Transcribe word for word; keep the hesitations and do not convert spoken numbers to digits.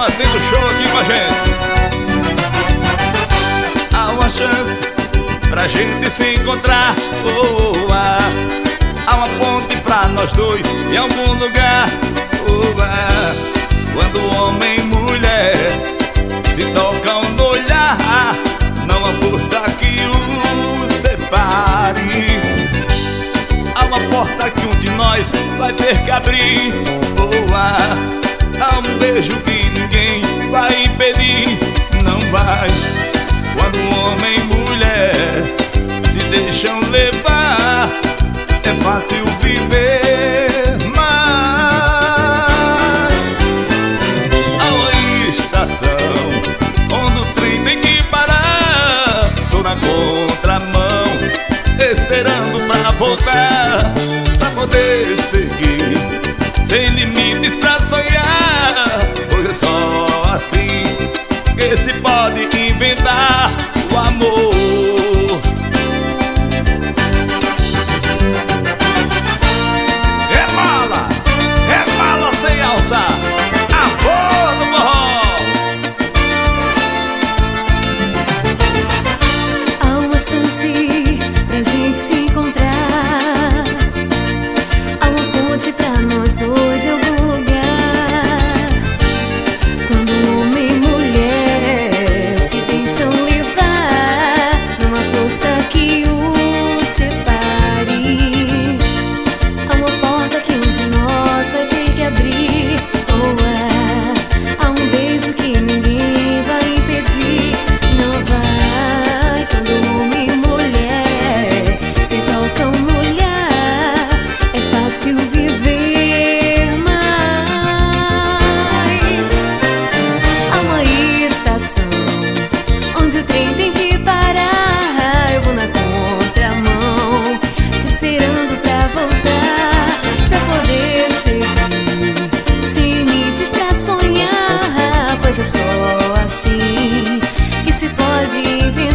fazendo show aqui com a gente. Há uma chance pra gente se encontrar, oh, oh, ah. Há uma ponte pra nós dois em algum lugar, oh, ah. Quando homem e mulher se tocam no olhar, não há força que os separe. Há uma porta que um de nós vai ter que abrir, oh, ah. Há um beijo que ninguém vai impedir, não vai. Quando homem e mulher se deixam levar, é fácil viver, mas há uma estação onde o trem tem que parar. Tô na contramão, esperando pra voltar, pra poder seguir, sem limites pra sonhar. Pois é só assim que se pode inventar o amor. Rebola, rebola sem alça, amor do forró. Há uma chance pra gente se encontrar, há uma ponte pra nós dois em algum lugar. Quando homem e mulher se deixam levar, não há força que os separe. Há uma porta que um de nós vai ter que abrir, oh, ah. Há um beijo que ninguém vai impedir, não vai. Quando homem e mulher se tocam no olhar, é fácil viver, mas há uma estação onde o trem tem que parar. Eu vou na contramão, te esperando pra voltar, pra poder seguir, sem limites pra sonhar. Pois é só assim que se pode inventar